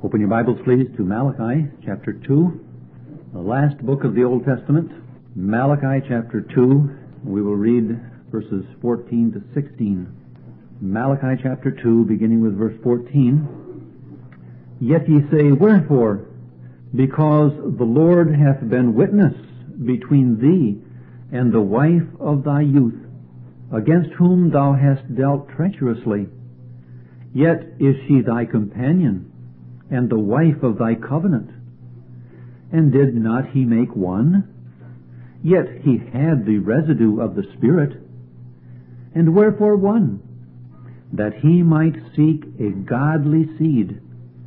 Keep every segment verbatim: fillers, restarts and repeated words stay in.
Open your Bibles, please, to Malachi chapter two, the last book of the Old Testament. Malachi chapter two, we will read verses fourteen to sixteen. Malachi chapter two, beginning with verse fourteen. Yet ye say, Wherefore? Because the Lord hath been witness between thee and the wife of thy youth, against whom thou hast dealt treacherously. Yet is she thy companion, and the wife of thy covenant. And did not he make one? Yet he had the residue of the Spirit. And wherefore one? That he might seek a godly seed.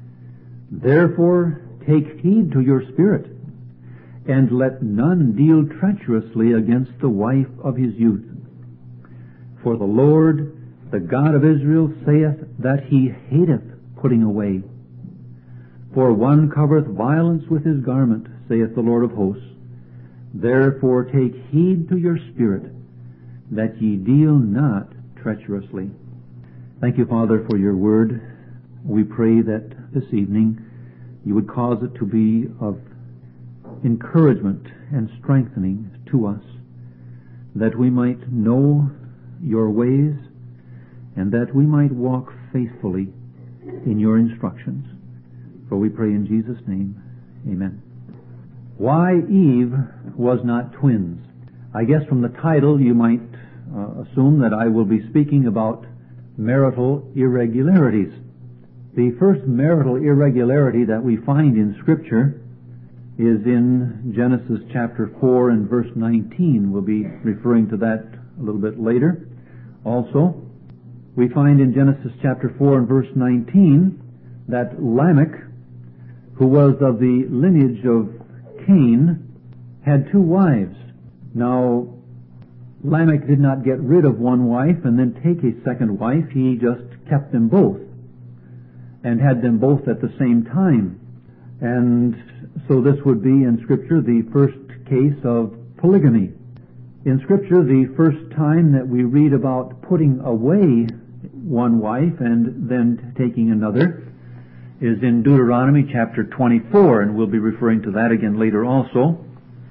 Therefore take heed to your spirit, and let none deal treacherously against the wife of his youth. For the Lord, the God of Israel, saith that he hateth putting away. For one covereth violence with his garment, saith the Lord of hosts. Therefore take heed to your spirit, that ye deal not treacherously. Thank you, Father, for your word. We pray that this evening you would cause it to be of encouragement and strengthening to us, that we might know your ways and that we might walk faithfully in your instructions. For we pray in Jesus' name, amen. Why Eve was not twins. I guess from the title you might uh, assume that I will be speaking about marital irregularities. The first marital irregularity that we find in Scripture is in Genesis chapter four and verse nineteen. We'll be referring to that a little bit later. Also, we find in Genesis chapter four and verse nineteen that Lamech, who was of the lineage of Cain, had two wives. Now, Lamech did not get rid of one wife and then take a second wife. He just kept them both and had them both at the same time. And so this would be in Scripture the first case of polygamy. In Scripture, the first time that we read about putting away one wife and then taking another is in Deuteronomy chapter twenty-four, and we'll be referring to that again later also.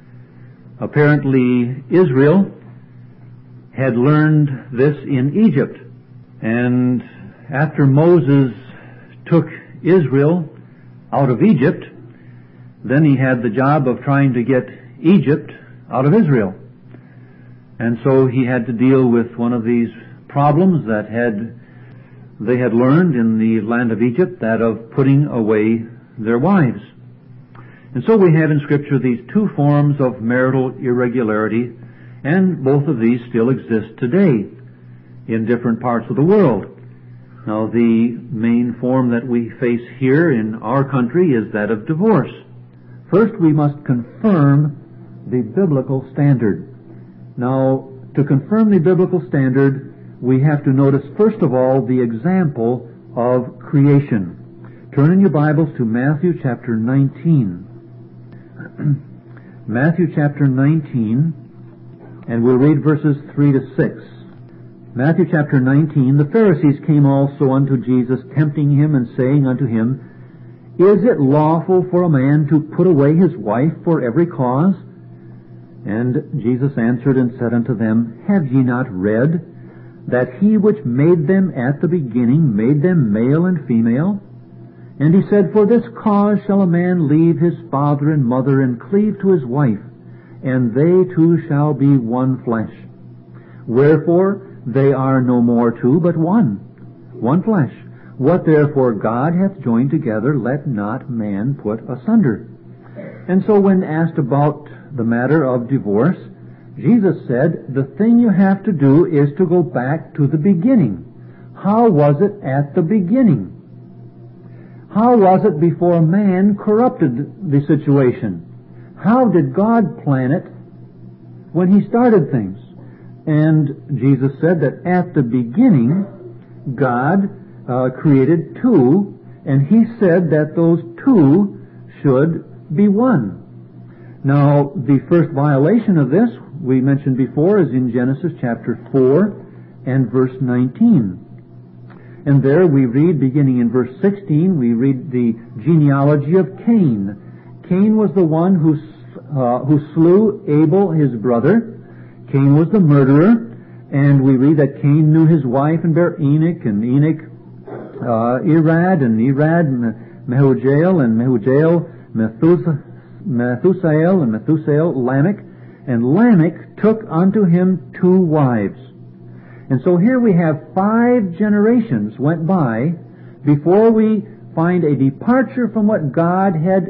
Apparently, Israel had learned this in Egypt, and after Moses took Israel out of Egypt, then he had the job of trying to get Egypt out of Israel. And so he had to deal with one of these problems that had they had learned in the land of Egypt, that of putting away their wives. And so we have in Scripture these two forms of marital irregularity, and both of these still exist today in different parts of the world. Now, the main form that we face here in our country is that of divorce. First, we must confirm the biblical standard. Now, to confirm the biblical standard, we have to notice, first of all, the example of creation. Turn in your Bibles to Matthew chapter nineteen. Matthew chapter nineteen, and we'll read verses three to six. Matthew chapter nineteen, the Pharisees came also unto Jesus, tempting him and saying unto him, Is it lawful for a man to put away his wife for every cause? And Jesus answered and said unto them, Have ye not read that he which made them at the beginning made them male and female? And he said, For this cause shall a man leave his father and mother, and cleave to his wife, and they two shall be one flesh. Wherefore they are no more two, but one, one flesh. What therefore God hath joined together, let not man put asunder. And so when asked about the matter of divorce, Jesus said, the thing you have to do is to go back to the beginning. How was it at the beginning? How was it before man corrupted the situation? How did God plan it when He started things? And Jesus said that at the beginning, God uh, created two, and He said that those two should be one. Now, the first violation of this, we mentioned before, is in Genesis chapter four and verse nineteen. And there we read, beginning in verse sixteen, we read the genealogy of Cain. Cain was the one who, uh, who slew Abel, his brother. Cain was the murderer. And we read that Cain knew his wife and bare Enoch, and Enoch uh, Irad, and Irad Mehujael, and Mehujael Methus- Methusael, and Methusael Lamech. And Lamech took unto him two wives. And so here we have five generations went by before we find a departure from what God had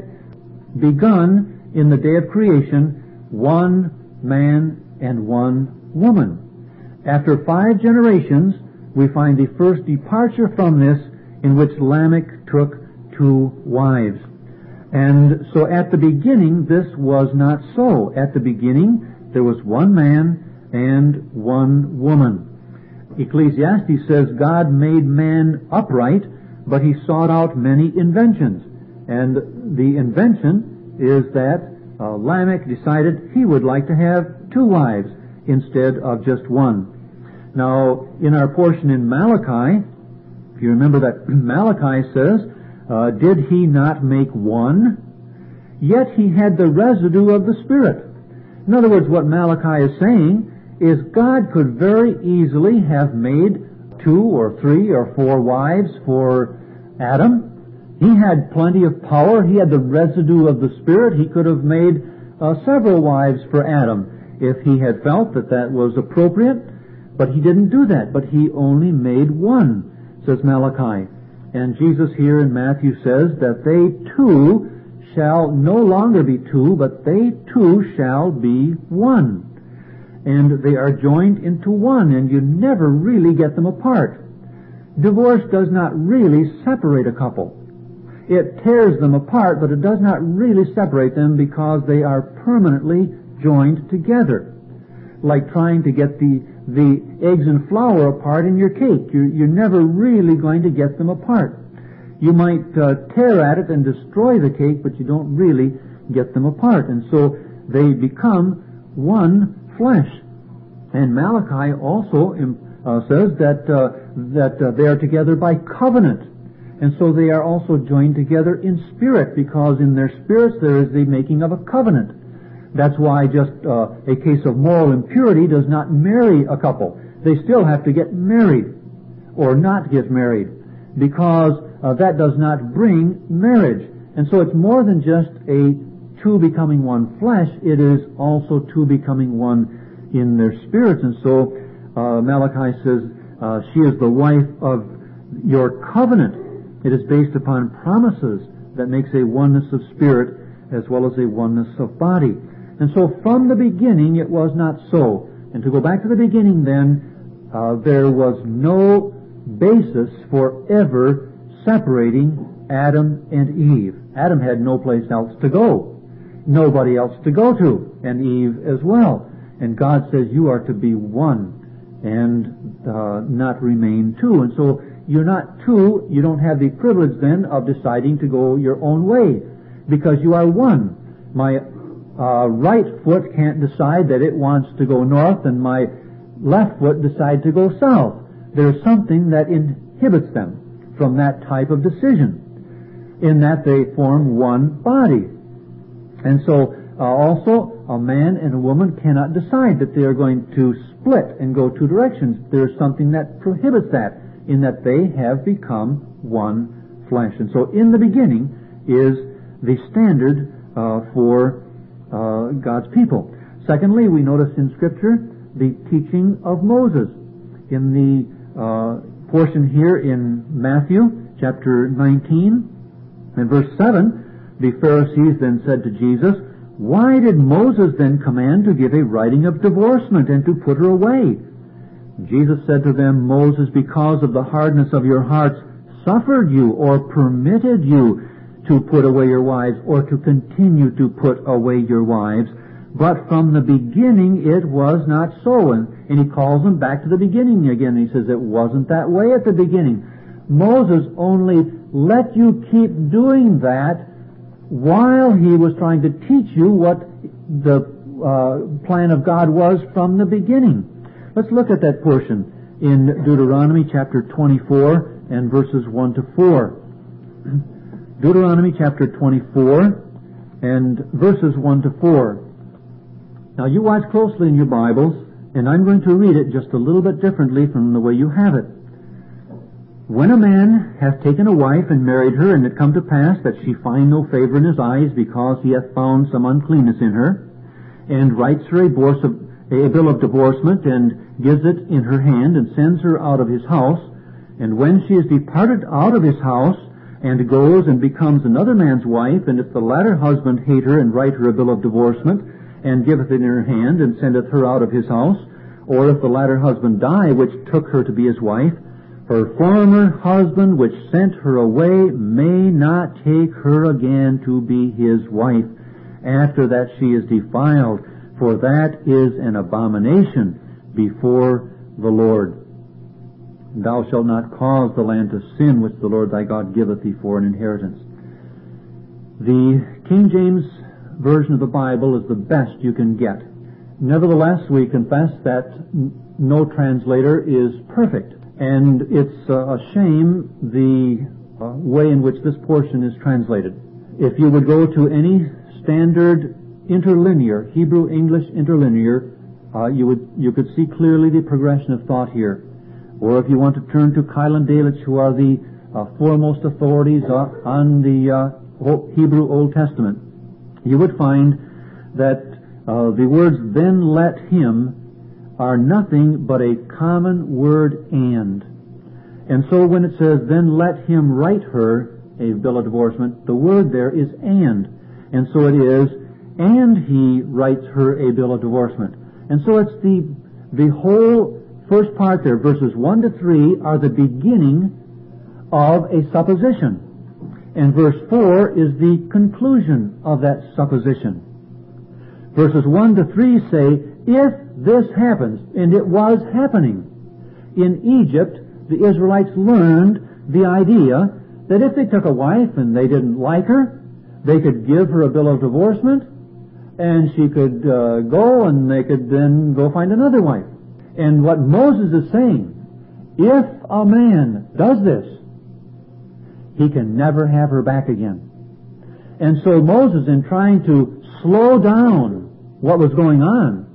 begun in the day of creation, one man and one woman. After five generations, we find the first departure from this, in which Lamech took two wives. And so at the beginning, this was not so. At the beginning, there was one man and one woman. Ecclesiastes says God made man upright, but he sought out many inventions. And the invention is that uh, Lamech decided he would like to have two wives instead of just one. Now, in our portion in Malachi, if you remember that Malachi says, uh, did he not make one? Yet he had the residue of the Spirit. In other words, what Malachi is saying is God could very easily have made two or three or four wives for Adam. He had plenty of power. He had the residue of the Spirit. He could have made uh, several wives for Adam if he had felt that that was appropriate. But he didn't do that. But he only made one, says Malachi. And Jesus here in Matthew says that they two shall no longer be two, but they two shall be one. And they are joined into one, and you never really get them apart. Divorce does not really separate a couple. It tears them apart, but it does not really separate them because they are permanently joined together. Like trying to get the, the eggs and flour apart in your cake. You're, you're never really going to get them apart. You might uh, tear at it and destroy the cake, but you don't really get them apart. And so they become one flesh. And Malachi also uh, says that uh, that uh, they are together by covenant. And so they are also joined together in spirit, because in their spirits there is the making of a covenant. That's why just uh, a case of moral impurity does not marry a couple. They still have to get married or not get married, because uh, that does not bring marriage. And so it's more than just a two becoming one flesh. It is also two becoming one in their spirits. And so uh, Malachi says uh, she is the wife of your covenant. It is based upon promises that makes a oneness of spirit as well as a oneness of body. And so from the beginning it was not so. And to go back to the beginning then, uh, there was no basis for ever separating Adam and Eve. Adam had no place else to go. Nobody else to go to. And Eve as well. And God says you are to be one and uh, not remain two. And so you're not two. You don't have the privilege then of deciding to go your own way, because you are one. My uh, right foot can't decide that it wants to go north, and my left foot decide to go south. There's something that inhibits them from that type of decision, in that they form one body. And so uh, also a man and a woman cannot decide that they are going to split and go two directions. There's something that prohibits that, in that they have become one flesh. And so in the beginning is the standard uh, for uh, God's people. Secondly, we notice in Scripture the teaching of Moses. In the uh, portion here in Matthew chapter nineteen and verse seven, the Pharisees then said to Jesus, "Why did Moses then command to give a writing of divorcement and to put her away?" Jesus said to them, "Moses, because of the hardness of your hearts, suffered you or permitted you to put away your wives, or to continue to put away your wives. But from the beginning it was not so." And, and he calls them back to the beginning again. He says it wasn't that way at the beginning. Moses only let you keep doing that while he was trying to teach you what the uh, plan of God was from the beginning. Let's look at that portion in Deuteronomy chapter twenty-four and verses one to four. Deuteronomy chapter twenty-four and verses one to four. Now you watch closely in your Bibles, and I'm going to read it just a little bit differently from the way you have it. When a man hath taken a wife and married her, and it come to pass that she find no favor in his eyes, because he hath found some uncleanness in her, and writes her a, divorce of, a bill of divorcement, and gives it in her hand, and sends her out of his house, and when she is departed out of his house, and goes and becomes another man's wife, and if the latter husband hate her, and write her a bill of divorcement, and giveth it in her hand, and sendeth her out of his house, or if the latter husband die, which took her to be his wife, her former husband which sent her away may not take her again to be his wife, after that she is defiled, for that is an abomination before the Lord. Thou shalt not cause the land to sin which the Lord thy God giveth thee for an inheritance. The King James Version of the Bible is the best you can get. Nevertheless, we confess that no translator is perfect, and it's a shame the uh, way in which this portion is translated. If you would go to any standard interlinear, Hebrew English interlinear, uh, you would you could see clearly the progression of thought here. Or if you want to turn to Keil and Delitzsch, who are the uh, foremost authorities uh, on the uh, Hebrew Old Testament, you would find that uh, the words "then let him" are nothing but a common word "and." And so when it says "then let him write her a bill of divorcement," the word there is "and." And so it is, "and he writes her a bill of divorcement." And so it's the the whole first part there, verses one to three, are the beginning of a supposition. And verse four is the conclusion of that supposition. Verses one to three say, if this happens, and it was happening. In Egypt, the Israelites learned the idea that if they took a wife and they didn't like her, they could give her a bill of divorcement, and she could uh, go, and they could then go find another wife. And what Moses is saying, if a man does this, he can never have her back again. And so Moses, in trying to slow down what was going on,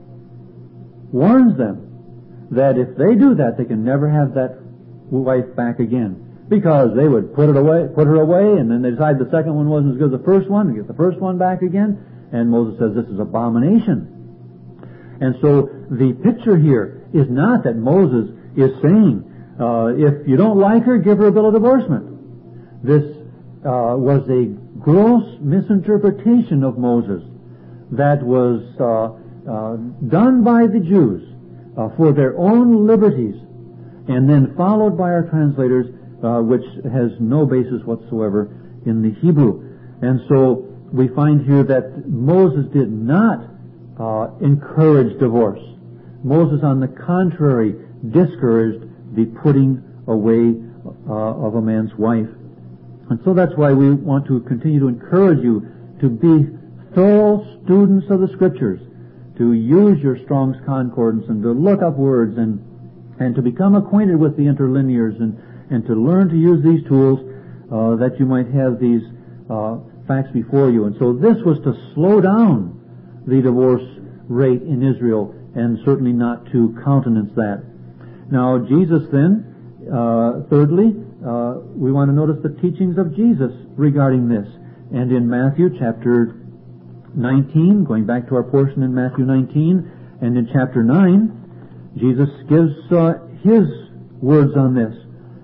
warns them that if they do that, they can never have that wife back again. Because they would put it away, put her away, and then they decide the second one wasn't as good as the first one, and get the first one back again. And Moses says this is abomination. And so the picture here is not that Moses is saying, uh, if you don't like her, give her a bill of divorcement. This uh, was a gross misinterpretation of Moses that was uh, uh, done by the Jews uh, for their own liberties, and then followed by our translators, uh, which has no basis whatsoever in the Hebrew. And so we find here that Moses did not uh, encourage divorce. Moses, on the contrary, discouraged the putting away uh, of a man's wife. And so that's why we want to continue to encourage you to be thorough students of the Scriptures, to use your Strong's Concordance and to look up words and and to become acquainted with the interlinears and, and to learn to use these tools uh, that you might have these uh, facts before you. And so this was to slow down the divorce rate in Israel, and certainly not to countenance that. Now, Jesus then, uh, thirdly, uh, we want to notice the teachings of Jesus regarding this. And in Matthew chapter nineteen, going back to our portion in Matthew nineteen, and in chapter nine, Jesus gives uh, His words on this.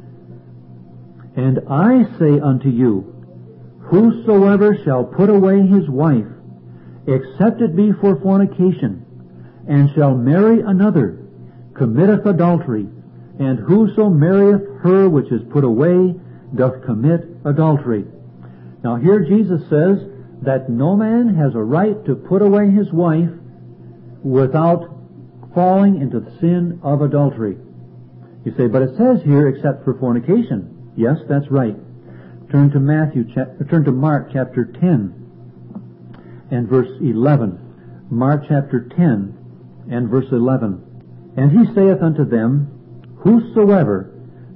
And I say unto you, whosoever shall put away his wife, except it be for fornication, and shall marry another, committeth adultery. And whoso marrieth her which is put away doth commit adultery. Now here Jesus says that no man has a right to put away his wife without falling into the sin of adultery. You say, but it says here, except for fornication. Yes, that's right. Turn to Matthew, turn to Mark chapter ten and verse eleven. Mark chapter ten and verse eleven. And he saith unto them, whosoever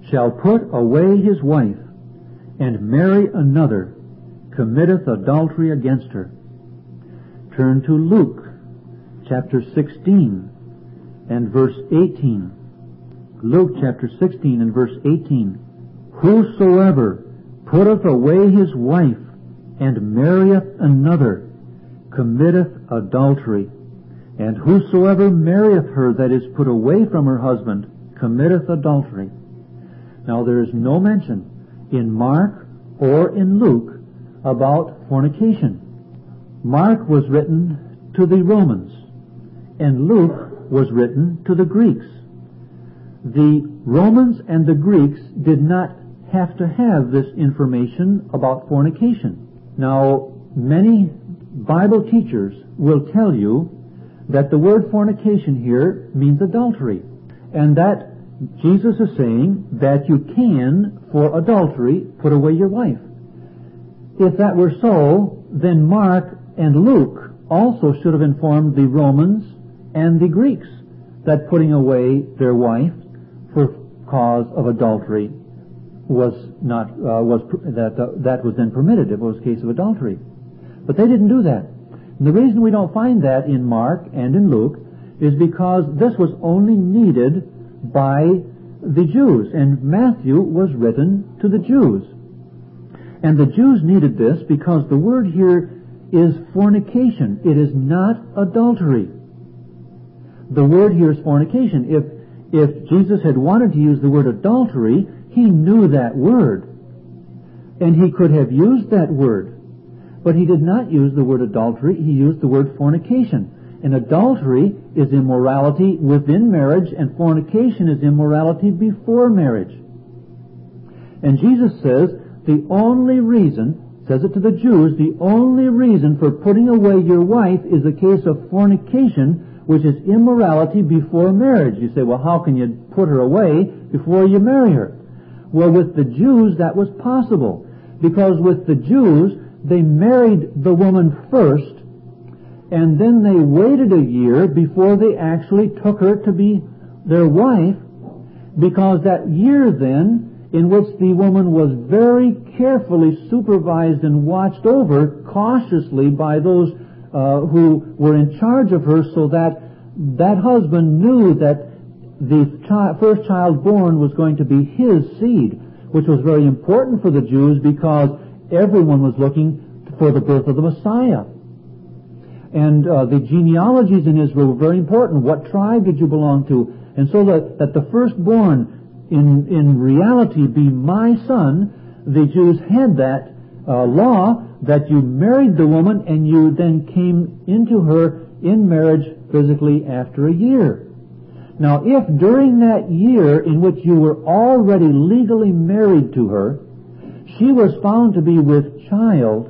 shall put away his wife, and marry another, committeth adultery against her. Turn to Luke chapter sixteen and verse eighteen. Luke chapter sixteen and verse eighteen. Whosoever putteth away his wife, and marrieth another, committeth adultery. And whosoever marrieth her that is put away from her husband, committeth adultery. Now there is no mention in Mark or in Luke about fornication. Mark was written to the Romans, and Luke was written to the Greeks. The Romans and the Greeks did not have to have this information about fornication. Now, many Bible teachers will tell you that the word fornication here means adultery, and that Jesus is saying that you can, for adultery, put away your wife. If that were so, then Mark and Luke also should have informed the Romans and the Greeks that putting away their wife for cause of adultery was not uh, was that uh, that was then permitted if it was a case of adultery. But they didn't do that. And the reason we don't find that in Mark and in Luke is because this was only needed by the Jews, and Matthew was written to the Jews. And the Jews needed this because the word here is fornication. It is not adultery. The word here is fornication. If if Jesus had wanted to use the word adultery, he knew that word, and he could have used that word. But he did not use the word adultery. He used the word fornication. And adultery is immorality within marriage, and fornication is immorality before marriage. And Jesus says the only reason, says it to the Jews, the only reason for putting away your wife is a case of fornication, which is immorality before marriage. You say, well, how can you put her away before you marry her? Well, with the Jews, that was possible, because with the Jews, they married the woman first, and then they waited a year before they actually took her to be their wife, because that year then, in which the woman was very carefully supervised and watched over cautiously by those uh, who were in charge of her, so that that husband knew that the chi- first child born was going to be his seed, which was very important for the Jews because everyone was looking for the birth of the Messiah. And uh, the genealogies in Israel were very important. What tribe did you belong to? And so that, that the firstborn in, in reality be my son, the Jews had that uh, law that you married the woman and you then came into her in marriage physically after a year. Now, if during that year in which you were already legally married to her, she was found to be with child,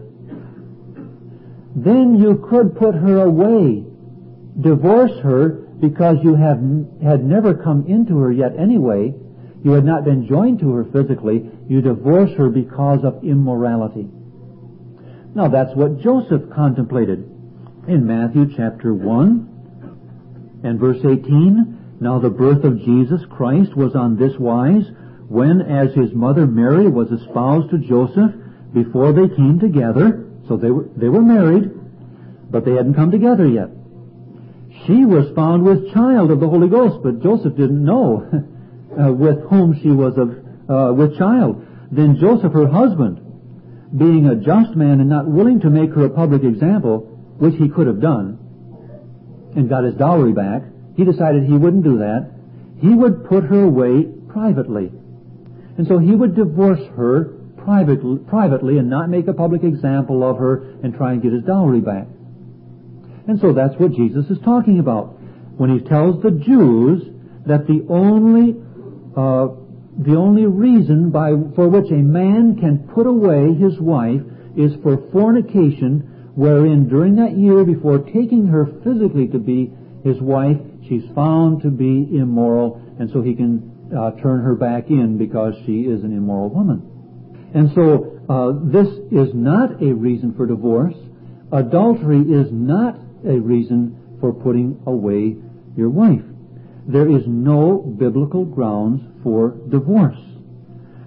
then you could put her away, divorce her, because you have had never come into her yet anyway. You had not been joined to her physically. You divorce her because of immorality. Now, that's what Joseph contemplated in Matthew chapter one and verse eighteen. Now the birth of Jesus Christ was on this wise, when as his mother Mary was espoused to Joseph, before they came together. So they were, they were married, but they hadn't come together yet. She was found with child of the Holy Ghost, but Joseph didn't know uh, with whom she was of uh, with child. Then Joseph, her husband, being a just man and not willing to make her a public example, which he could have done, and got his dowry back, he decided he wouldn't do that. He would put her away privately. And so he would divorce her privately, privately and not make a public example of her and try and get his dowry back. And so that's what Jesus is talking about when he tells the Jews that the only uh, the only reason by for which a man can put away his wife is for fornication, wherein during that year before taking her physically to be his wife, she's found to be immoral, and so he can uh, turn her back in because she is an immoral woman. And so uh, this is not a reason for divorce. Adultery is not a reason for putting away your wife. There is no biblical grounds for divorce.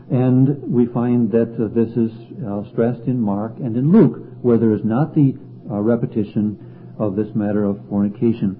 And we find that uh, this is uh, stressed in Mark and in Luke, where there is not the uh, repetition of this matter of fornication.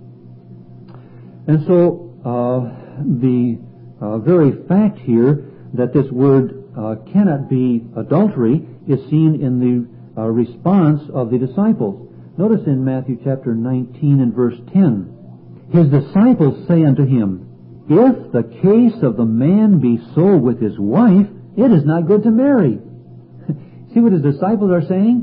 And so uh, the uh, very fact here that this word uh, cannot be adultery is seen in the uh, response of the disciples. Notice in Matthew chapter nineteen and verse ten, his disciples say unto him, if the case of the man be so with his wife, it is not good to marry. See what his disciples are saying?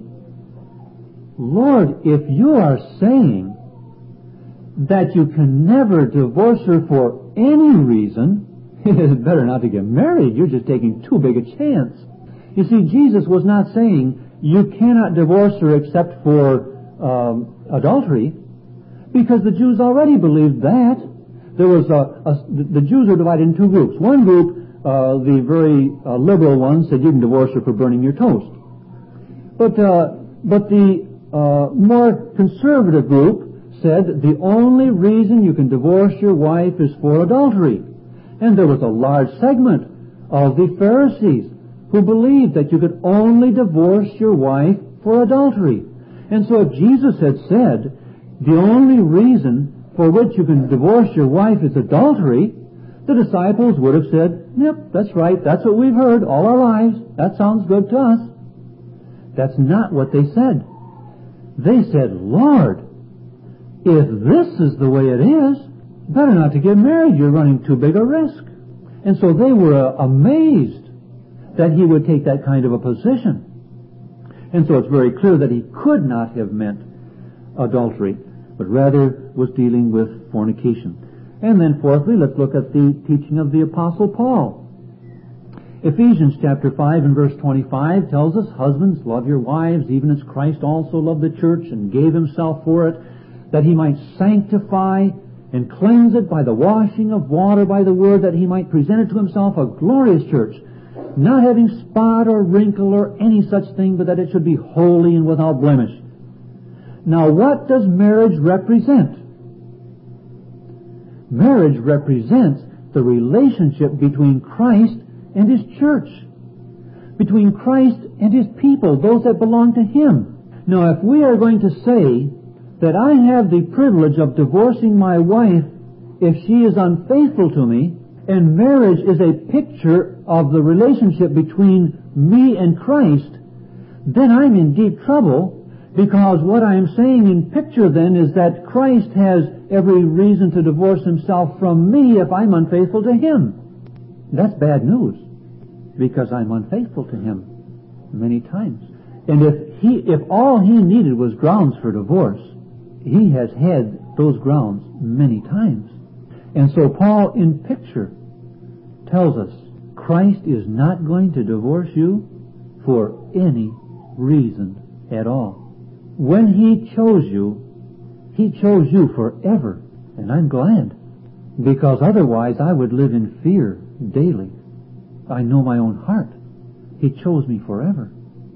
Lord, if you are saying that you can never divorce her for any reason, it is better not to get married. You're just taking too big a chance. You see, Jesus was not saying you cannot divorce her except for um, adultery, because the Jews already believed that. There was a, a, the Jews are divided in two groups. One group, uh, the very uh, liberal ones, said you can divorce her for burning your toast. But uh, but the uh, more conservative group said the only reason you can divorce your wife is for adultery. And there was a large segment of the Pharisees who believed that you could only divorce your wife for adultery. And so if Jesus had said the only reason for which you can divorce your wife is adultery, the disciples would have said, yep, that's right, that's what we've heard all our lives, that sounds good to us. That's not what they said. They said, Lord, if this is the way it is, better not to get married, you're running too big a risk. And so they were uh, amazed that he would take that kind of a position. And so it's very clear that he could not have meant adultery, but rather was dealing with fornication. And then fourthly, let's look at the teaching of the Apostle Paul. Ephesians chapter five and verse twenty-five tells us, husbands, love your wives, even as Christ also loved the church and gave himself for it, that he might sanctify and cleanse it by the washing of water by the word, that he might present it to himself a glorious church, not having spot or wrinkle or any such thing, but that it should be holy and without blemish. Now, what does marriage represent? Marriage represents the relationship between Christ and his church, between Christ and his people, those that belong to him. Now, if we are going to say that I have the privilege of divorcing my wife if she is unfaithful to me, and marriage is a picture of the relationship between me and Christ, then I'm in deep trouble. Because what I am saying in picture then is that Christ has every reason to divorce himself from me if I'm unfaithful to him. That's bad news, because I'm unfaithful to him many times. And if he, if all he needed was grounds for divorce, he has had those grounds many times. And so Paul in picture tells us Christ is not going to divorce you for any reason at all. When he chose you, he chose you forever. And I'm glad, because otherwise I would live in fear daily. I know my own heart. He chose me forever.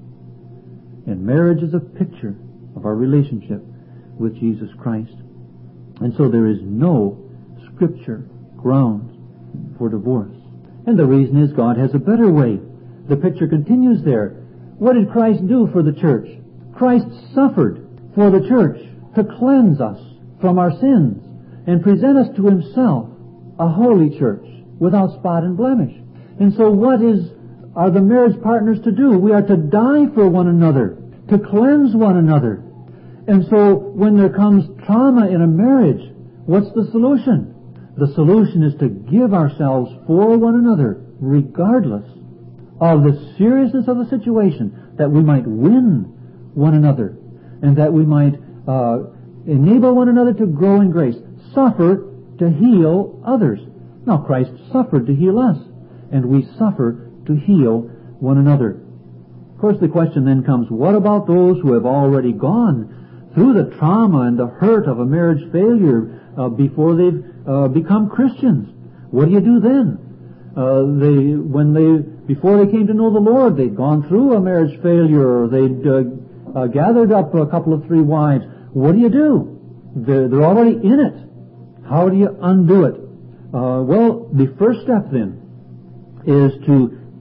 And marriage is a picture of our relationship with Jesus Christ. And so there is no scripture grounds for divorce. And the reason is God has a better way. The picture continues there. What did Christ do for the church? Christ suffered for the church to cleanse us from our sins and present us to himself a holy church without spot and blemish. And so what is are the marriage partners to do? We are to die for one another, to cleanse one another. And so when there comes trauma in a marriage, what's the solution? The solution is to give ourselves for one another, regardless of the seriousness of the situation, that we might win one another, and that we might uh, enable one another to grow in grace, suffer to heal others. Now, Christ suffered to heal us, and we suffer to heal one another. Of course, the question then comes, what about those who have already gone through the trauma and the hurt of a marriage failure uh, before they've uh, become Christians? What do you do then? Uh, they, when they, before they came to know the Lord, they'd gone through a marriage failure, or they'd uh, uh, gathered up a couple of three wives. What do you do? They're, they're already in it. How do you undo it? Uh, well, the first step then is to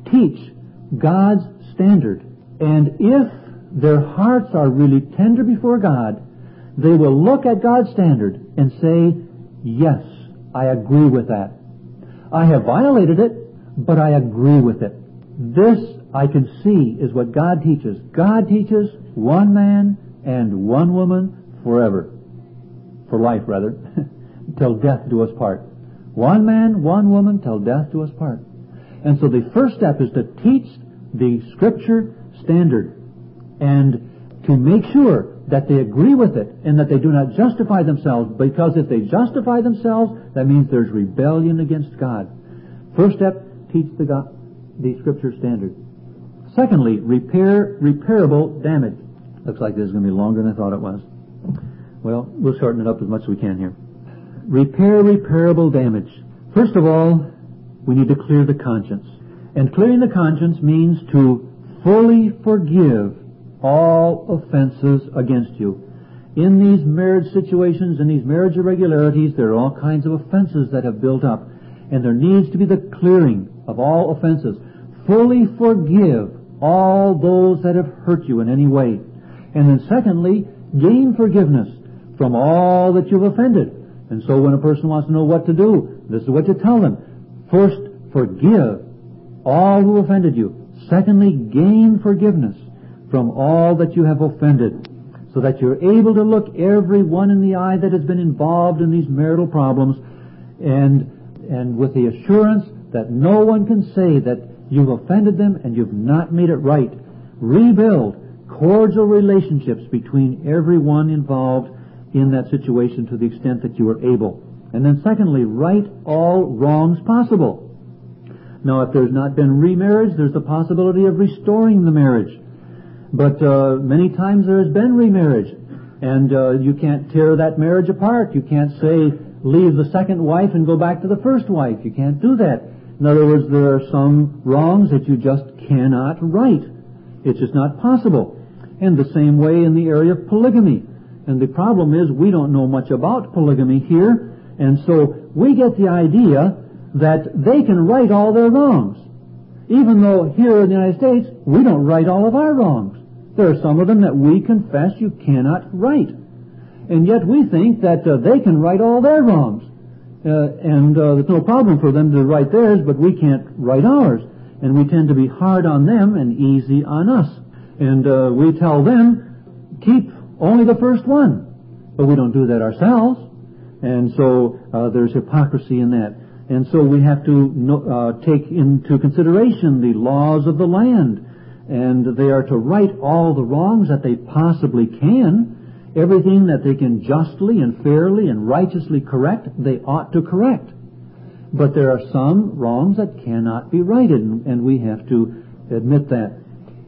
teach God's standard. And if their hearts are really tender before God, they will look at God's standard and say, yes, I agree with that. I have violated it, but I agree with it. This I can see is what God teaches. God teaches one man and one woman forever. For life, rather. Till death do us part. One man, one woman, till death do us part. And so the first step is to teach the Scripture standard and to make sure that they agree with it and that they do not justify themselves, because if they justify themselves, that means there's rebellion against God. First step, teach the, God, the Scripture standard. Secondly, repair repairable damage. Looks like this is going to be longer than I thought it was. Well, we'll shorten it up as much as we can here. Repair repairable damage. First of all, we need to clear the conscience. And clearing the conscience means to fully forgive all offenses against you. In these marriage situations, in these marriage irregularities, there are all kinds of offenses that have built up. And there needs to be the clearing of all offenses. Fully forgive all those that have hurt you in any way. And then secondly, gain forgiveness from all that you've offended. And so when a person wants to know what to do, this is what you tell them. First, forgive all who offended you. Secondly, gain forgiveness from all that you have offended, so that you're able to look every one in the eye that has been involved in these marital problems, and and with the assurance that no one can say that you've offended them and you've not made it right. Rebuild cordial relationships between everyone involved in that situation to the extent that you are able. And then secondly, right all wrongs possible. Now, if there's not been remarriage, there's the possibility of restoring the marriage. But uh, many times there has been remarriage, and uh, you can't tear that marriage apart. You can't say, leave the second wife and go back to the first wife. You can't do that. In other words, there are some wrongs that you just cannot right. It's just not possible. And the same way in the area of polygamy. And the problem is we don't know much about polygamy here, and so we get the idea that they can right all their wrongs. Even though here in the United States, we don't right all of our wrongs. There are some of them that we confess you cannot right. And yet we think that uh, they can right all their wrongs. Uh, and uh, there's no problem for them to right theirs, but we can't right ours. And we tend to be hard on them and easy on us. And uh, we tell them, keep only the first one. But we don't do that ourselves. And so uh, there's hypocrisy in that. And so we have to no, uh, take into consideration the laws of the land. And they are to right all the wrongs that they possibly can. Everything that they can justly and fairly and righteously correct, they ought to correct. But there are some wrongs that cannot be righted, and we have to admit that.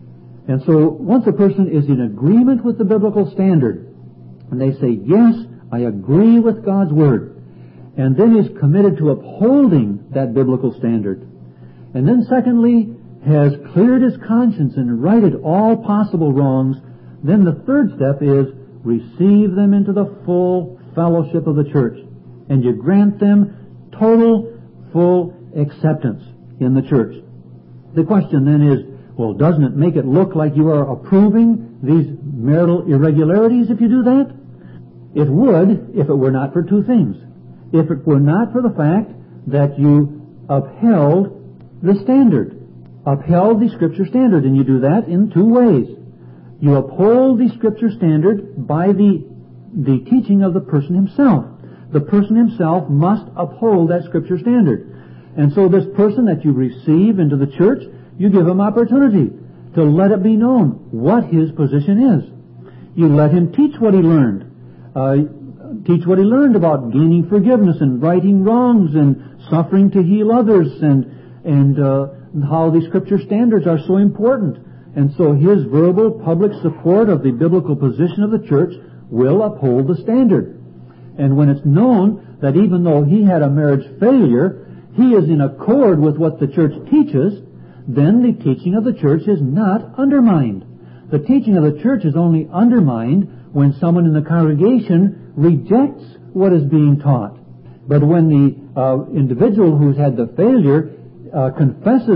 And so once a person is in agreement with the biblical standard, and they say, yes, I agree with God's Word, and then is committed to upholding that biblical standard, and then secondly, has cleared his conscience and righted all possible wrongs, then the third step is receive them into the full fellowship of the church, and you grant them total, full acceptance in the church. The question then is, well, doesn't it make it look like you are approving these marital irregularities if you do that? It would if it were not for two things. If it were not for the fact that you upheld the standard, upheld the Scripture standard, and you do that in two ways. You uphold the Scripture standard by the, the teaching of the person himself. The person himself must uphold that Scripture standard. And so this person that you receive into the church, you give him opportunity to let it be known what his position is. You let him teach what he learned. Uh, teach what he learned about gaining forgiveness and righting wrongs and suffering to heal others, and, and uh, how the Scripture standards are so important. And so his verbal public support of the biblical position of the church will uphold the standard. And when it's known that even though he had a marriage failure, he is in accord with what the church teaches, then the teaching of the church is not undermined. The teaching of the church is only undermined when someone in the congregation rejects what is being taught. But when the uh, individual who's had the failure uh, confesses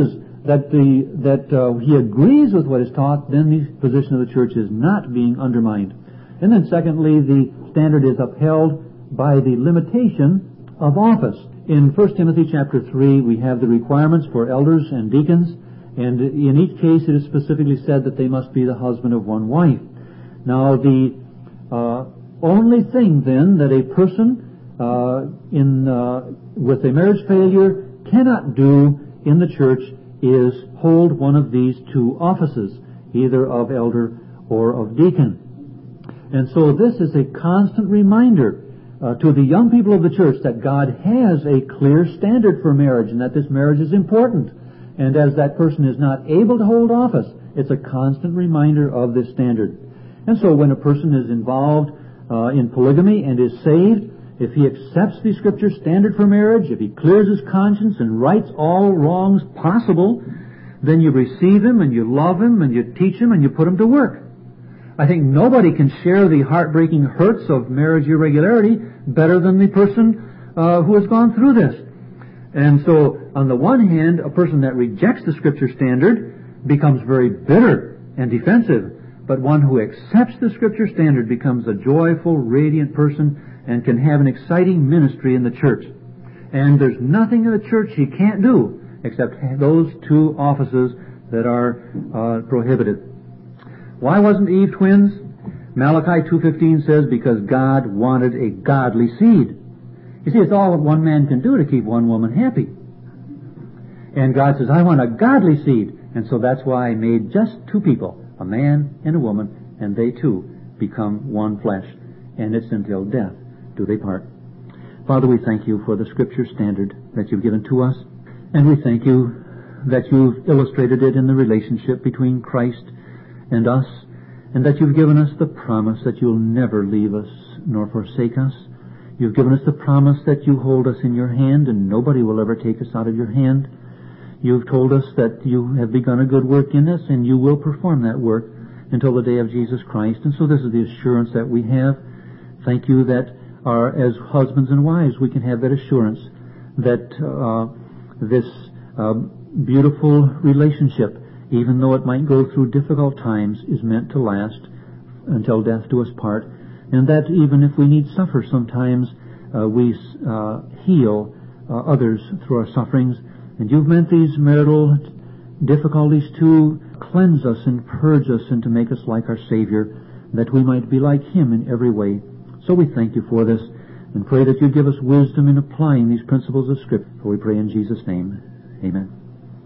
that the that uh, he agrees with what is taught, then the position of the church is not being undermined. And then secondly, the standard is upheld by the limitation of office. In First Timothy chapter three, we have the requirements for elders and deacons, and in each case it is specifically said that they must be the husband of one wife. Now, the uh, only thing then that a person uh, in uh, with a marriage failure cannot do in the church is hold one of these two offices, either of elder or of deacon. And so this is a constant reminder uh, to the young people of the church that God has a clear standard for marriage and that this marriage is important. And as that person is not able to hold office, it's a constant reminder of this standard. And so when a person is involved uh, in polygamy and is saved, if he accepts the Scripture standard for marriage, if he clears his conscience and rights all wrongs possible, then you receive him and you love him and you teach him and you put him to work. I think nobody can share the heartbreaking hurts of marriage irregularity better than the person uh, who has gone through this. And so, on the one hand, a person that rejects the Scripture standard becomes very bitter and defensive, but one who accepts the Scripture standard becomes a joyful, radiant person and can have an exciting ministry in the church. And there's nothing in the church he can't do except those two offices that are uh, prohibited. Why wasn't Eve twins? Malachi two fifteen says, because God wanted a godly seed. You see, it's all that one man can do to keep one woman happy. And God says, I want a godly seed. And so that's why I made just two people, a man and a woman, and they too become one flesh. And it's until death do they part. Father, we thank you for the Scripture standard that you've given to us. And we thank you that you've illustrated it in the relationship between Christ and us, and that you've given us the promise that you'll never leave us nor forsake us. You've given us the promise that you hold us in your hand and nobody will ever take us out of your hand. You've told us that you have begun a good work in us and you will perform that work until the day of Jesus Christ. And so this is the assurance that we have. Thank you that our, as husbands and wives, we can have that assurance that uh, this uh, beautiful relationship, even though it might go through difficult times, is meant to last until death do us part. And that even if we need suffer sometimes, uh, we uh, heal uh, others through our sufferings. And you've meant these marital difficulties to cleanse us and purge us and to make us like our Savior, that we might be like Him in every way. So we thank you for this and pray that you give us wisdom in applying these principles of Scripture. For we pray in Jesus' name. Amen.